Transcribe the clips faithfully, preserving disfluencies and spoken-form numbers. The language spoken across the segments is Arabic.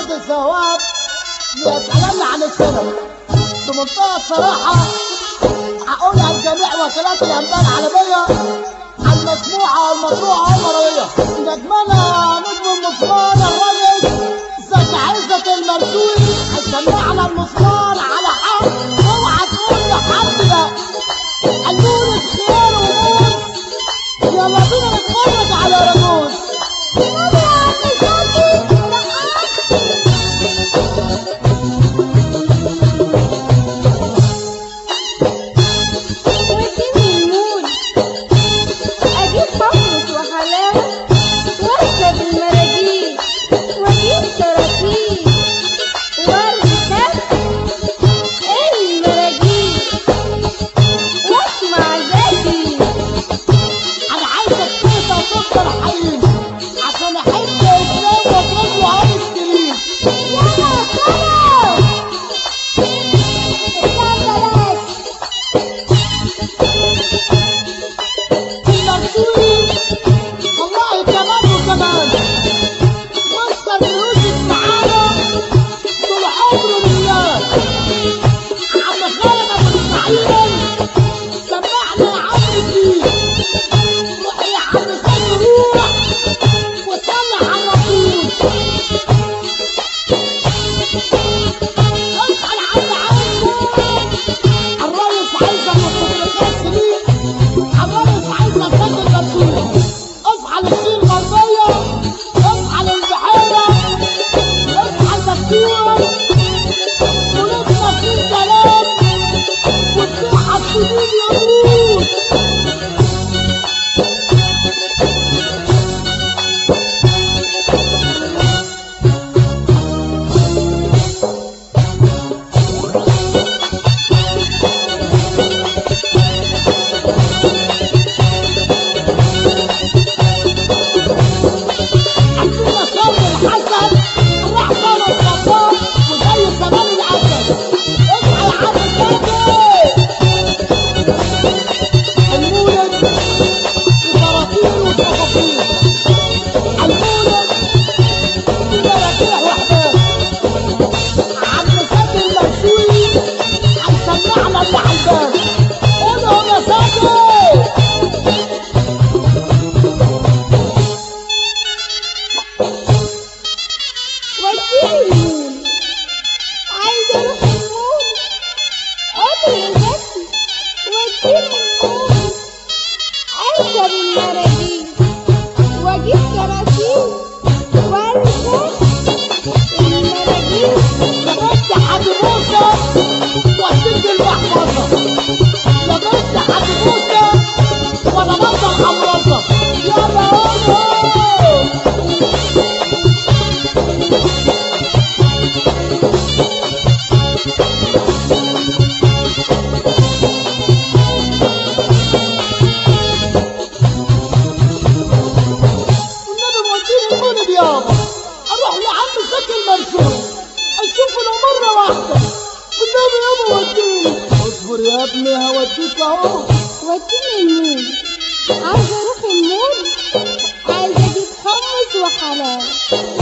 بعد ثواب يسألني عن السنة بمنتهى الصراحة هقولها لجميع وكالات الأنباء العالمية عن المسموعة والمطروحة والمروية. نجمنا نجم المسمار الريس زكي عزت المرزوقي هيسمعنا المسمار على حق. اوعى تقول لحد لا النور خير ونور. يلا بينا نتفرج على رموز.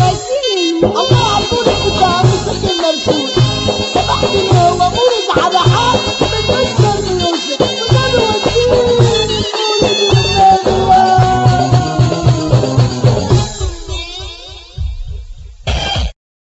الله عبود الكتاب زكي المرزوقي. سمحت ان هو مورد على